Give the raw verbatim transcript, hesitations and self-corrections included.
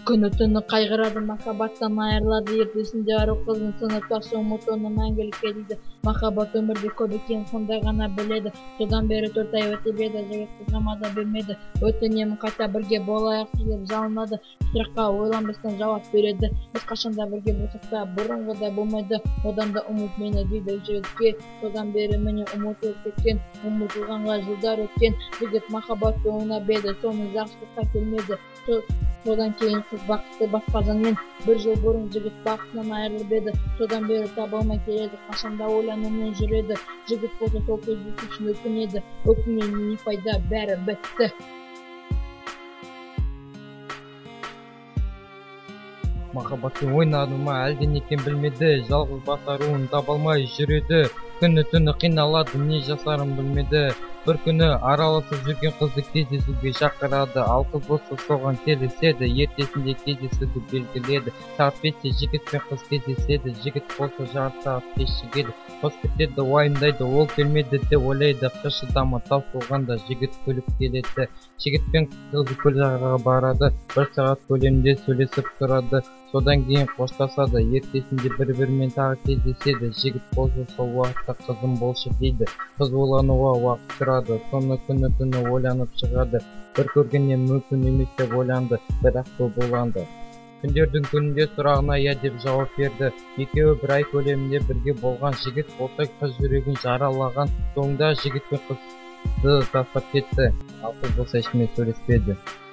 Күні түні қайғырады, махаббаттан айырылады, ертесінде ару қызын сыныптасы ұмыт оны мәңгілікке дейді. Махаббат өмірде көп екенін сондай ғана біледі. Содан бері төрт ай өтіп еді, жігіт қызға маза бермеді. Өтінемін қайта бірге болайық деп жалынады. Сұраққа ойланбастан жауап береді. Ешқашанда бірге болсақ та бұрынғыдай болмайды, одан да ұмыт мені дейді жігітке. Содан бері міне ұмытылып кеткен, ұмытылғанға жылдар өткен. Жігіт махаббатты ойнап еді, соны жақсылыққа келмеді. Содан кейін қыз бақытты басқа жанмен. Бір жыл бұрын жігіт бақытынан айырылып еді. Содан бері таба алмай келеді, қашанда ойланумен жүреді. Жігіт болса сол кездесу үшін өкінеді. Өкінген не пайда, бәрі бітті. Махаббаттың ойнады ма әлденекен білмеді, жалғыз басаруын таба алмай жүреді. Күні түні қиналады, не жасарын білмеді. Бір күні араласып жүрген қызды кездесуге шақырады, ал қыз болса соған келіседі. Ертесінде кездесуді белгіледі. Сағат бесте жігіт пен қыз кездеседі. Жігіт болса жарты сағат кеш шығады. Қыз кетеді, уайымдайды, ол келмеді деп ойлайды. Қыз шыдамы таусылғанда жігіт күліп келеді. Жігіт пен қыз көл жағаға барады. Бір сағат көлемінде сөйлесіп тұрады. Содан кейін қоштасады. Ертесінде бір-бірімен тағы кездеседі. Жігіт болса сол уақытта қызым болшы дейді. Қыз ойлануға уақыт сұрады. Соны күні түні ойланып шығады. Бір көргеннен мүмкін емес деп ойланды, бірақ көп ойланды. Күндердің күнінде сұрағына иә деп жауап берді. Екеуі бір ай көлемінде бірге болған. Жігіт болса қыз жүрегін жаралаған. Соңында жігіт пен қызды тастап кетті. Ал қыз болса ешкіммен сөйлеспеді.